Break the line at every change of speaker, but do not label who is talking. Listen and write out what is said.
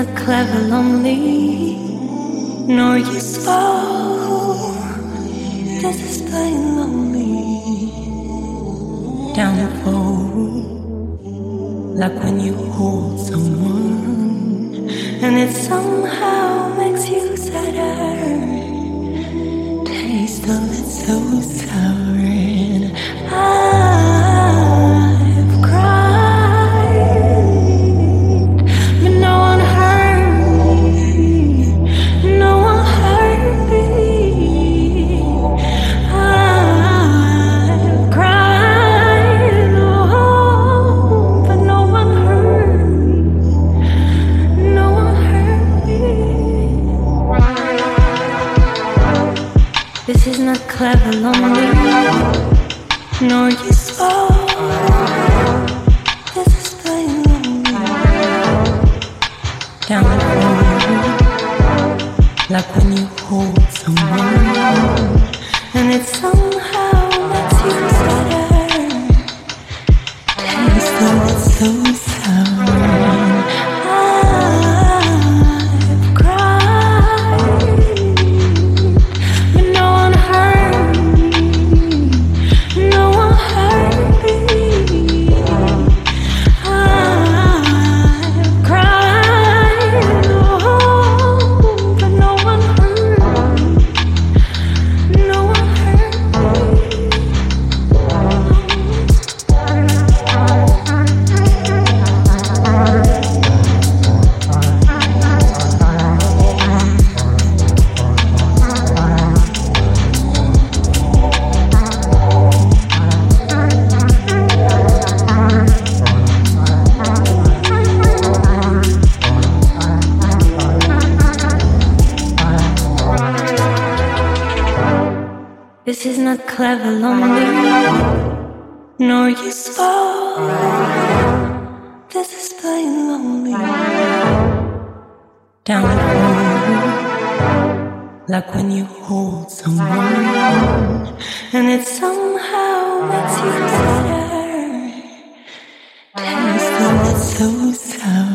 not clever, lonely, nor useful. This is plain lonely. Downfall, like when you hold someone and it somehow makes you sadder. Taste of it so sour, and I've cried, but no one heard me. No one heard me. I've cried, oh, but no one heard me. No one heard me. This is not clever, lonely, nor useful. This is plain lonely. Down the road, like when you hold someone and it somehow makes you sadder. Taste of it so sour. I've cried, but no one heard me. No one heard me. I've cried, oh, but no one heard me. No one heard This is not clever, lonely, nor useful. This is plain lonely. Down the road, like when you hold someone and it somehow makes you sadder. Taste of it so sour.